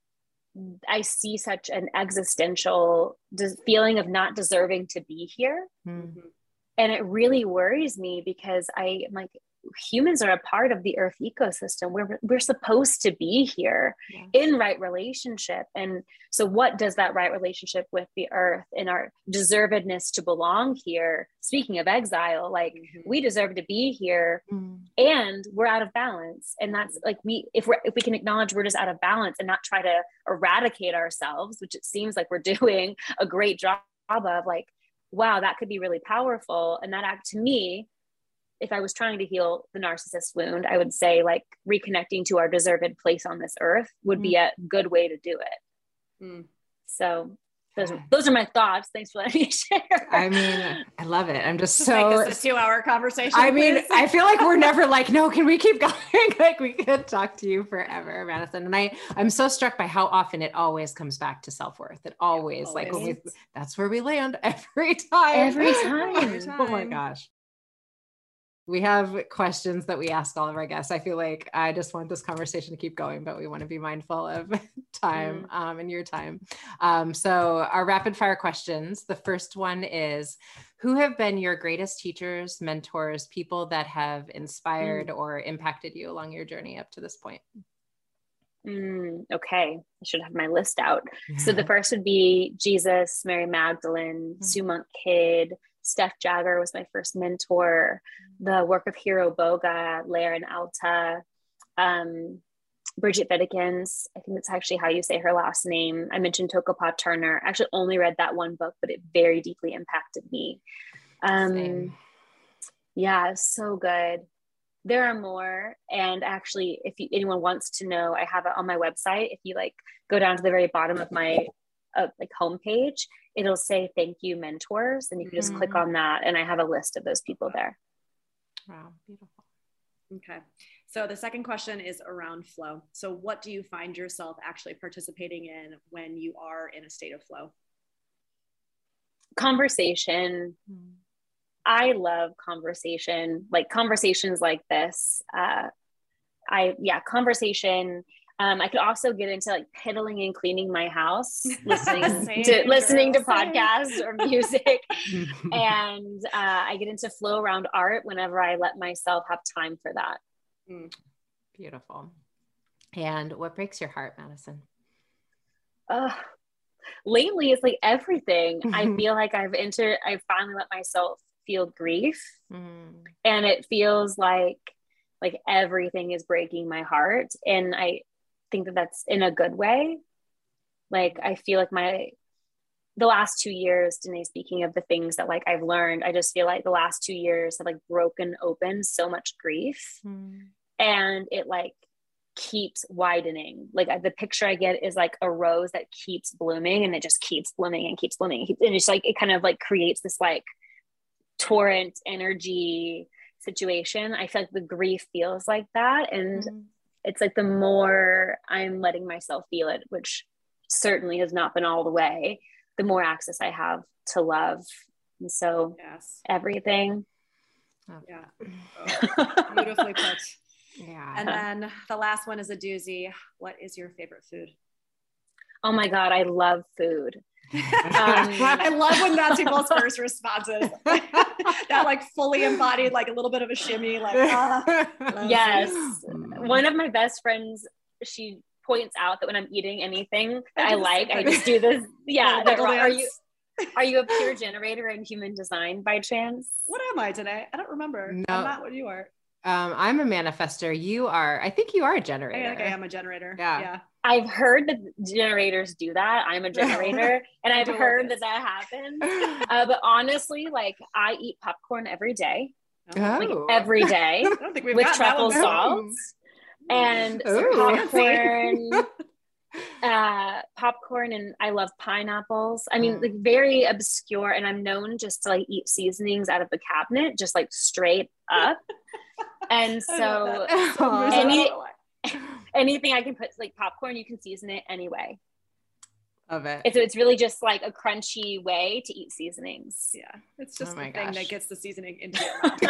I see such an existential feeling of not deserving to be here. Mm-hmm. And it really worries me because I'm like, humans are a part of the earth ecosystem. We're supposed to be here in right relationship. And so what does that right relationship with the earth and our deservedness to belong here? Speaking of exile, like we deserve to be here and we're out of balance. And that's like, if we can acknowledge we're just out of balance and not try to eradicate ourselves, which it seems like we're doing a great job of, like, wow, that could be really powerful. And that act to me, if I was trying to heal the narcissist wound, I would say like reconnecting to our deserved place on this earth would be a good way to do it. So those are my thoughts. Thanks for letting me share. I mean, I love it. I'm just so. Make this a 2-hour conversation. I mean, I feel like we're never like, no, can we keep going? Like we could talk to you forever, Madison. And I'm so struck by how often it always comes back to self-worth. It always. Like that's where we land every time. Every time. Oh my gosh. We have questions that we ask all of our guests. I feel like I just want this conversation to keep going, but we want to be mindful of time and your time. So our rapid fire questions. The first one is, who have been your greatest teachers, mentors, people that have inspired or impacted you along your journey up to this point? Okay. I should have my list out. So the first would be Jesus, Mary Magdalene, Sue Monk Kidd, Steph Jagger was my first mentor. The work of Hiro Boga, Lair and Alta, Bridget Videkins. I think that's actually how you say her last name. I mentioned Tokopah Turner. I actually only read that one book, but it very deeply impacted me. Yeah, so good. There are more. And actually, if anyone wants to know, I have it on my website. If you like go down to the very bottom of my homepage, it'll say thank you mentors, and you can just click on that, and I have a list of those people there. Wow, beautiful. Okay, so the second question is around flow. So what do you find yourself actually participating in when you are in a state of flow? Conversation. I love conversation, like conversations like this. Conversation. I could also get into like piddling and cleaning my house, listening to podcasts or music. And I get into flow around art whenever I let myself have time for that. Beautiful. And what breaks your heart, Madison? Lately, it's like everything. I feel like I finally let myself feel grief. And it feels like everything is breaking my heart. And I think that that's in a good way. Like, I feel like the last 2 years, Danae, speaking of the things that like I've learned, I just feel like the last 2 years have like broken open so much grief, and it like keeps widening. Like the picture I get is like a rose that keeps blooming, and it just keeps blooming and keeps blooming. And it's like, it kind of like creates this like torrent energy situation. I feel like the grief feels like that. And it's like the more I'm letting myself feel it, which certainly has not been all the way, the more access I have to love. And so everything. Yeah. Beautifully put. Yeah. And then the last one is a doozy. What is your favorite food? Oh my God, I love food. I love when that's people's first responses. That like fully embodied like a little bit of a shimmy, like yes. One of my best friends, she points out that when I'm eating anything that I like, I just do this. Yeah. Are you a pure generator in human design by chance? What am I today? I don't remember. No. I'm not what you are. I'm a manifester. I think you are a generator. I think I am a generator. Yeah. I've heard that generators do that. I'm a generator and I've heard that happens. But honestly, like I eat popcorn every day. Like every day. I don't think we've with got truffle that one. salts and popcorn, and I love pineapples. I mean, like very obscure, and I'm known just to like eat seasonings out of the cabinet, just like straight up. And so anything I can put, like popcorn, you can season it anyway. Love it. It's really just like a crunchy way to eat seasonings. Yeah, it's just the thing that gets the seasoning into your mouth.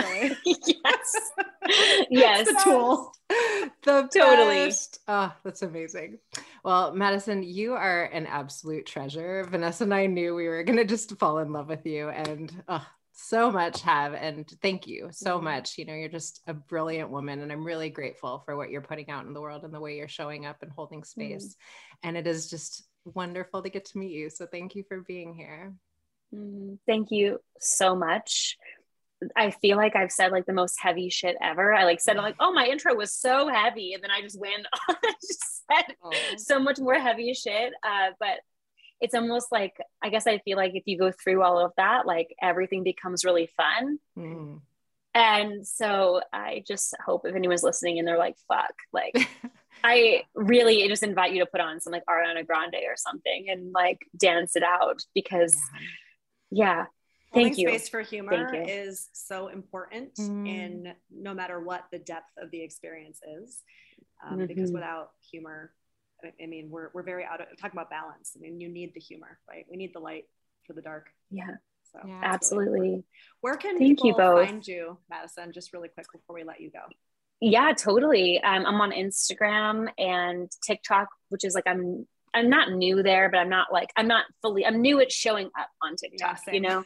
Yes. It's the tool. Totally. Best. Oh, that's amazing. Well, Madison, you are an absolute treasure. Vanessa and I knew we were going to just fall in love with you, and so much and thank you so much. You know, you're just a brilliant woman, and I'm really grateful for what you're putting out in the world and the way you're showing up and holding space. And it is just wonderful to get to meet you. So thank you for being here. Thank you so much. I feel like I've said like the most heavy shit ever. I said, oh, my intro was so heavy. And then I just went on and just said so much more heavy shit. But it's almost like, I guess I feel like if you go through all of that, like everything becomes really fun. And so I just hope if anyone's listening and they're like, fuck, like I really just invite you to put on some like Ariana Grande or something and like dance it out, because Holding space for humor is so important in no matter what the depth of the experience is, because without humor, I mean, we're very talking about balance. I mean, you need the humor, right? We need the light for the dark. Yeah. So absolutely. Really, where can people find you, Madison, just really quick before we let you go? Yeah, totally. I'm on Instagram and TikTok, which is like, I'm not new there, but I'm new at showing up on TikTok, you know?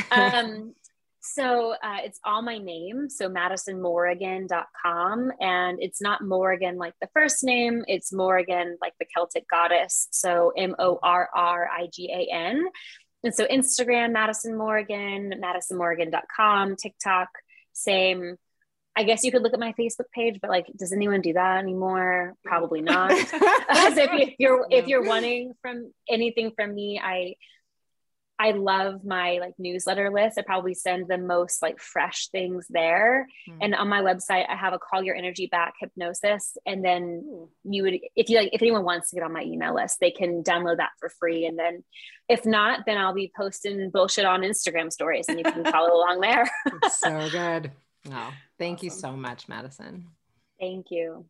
So it's all my name. So MadisonMorrigan.com, and it's not Morrigan like the first name, it's Morrigan like the Celtic goddess. So MORRIGAN. And so Instagram, Madison Morrigan, MadisonMorrigan.com, TikTok, same. I guess you could look at my Facebook page, but like, does anyone do that anymore? Probably not. So if you're wanting from anything from me, I love my like newsletter list. I probably send the most like fresh things there. And on my website, I have a Call Your Energy Back hypnosis. And then if anyone wants to get on my email list, they can download that for free. And then if not, then I'll be posting bullshit on Instagram stories and you can follow along there. So good. Oh, thank you so much, Madison. Thank you.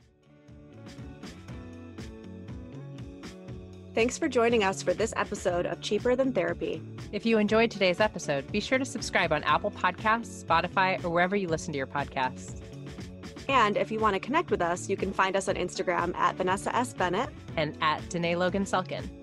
Thanks for joining us for this episode of Cheaper Than Therapy. If you enjoyed today's episode, be sure to subscribe on Apple Podcasts, Spotify, or wherever you listen to your podcasts. And if you want to connect with us, you can find us on Instagram at Vanessa S. Bennett and at Danae Logan Selkin.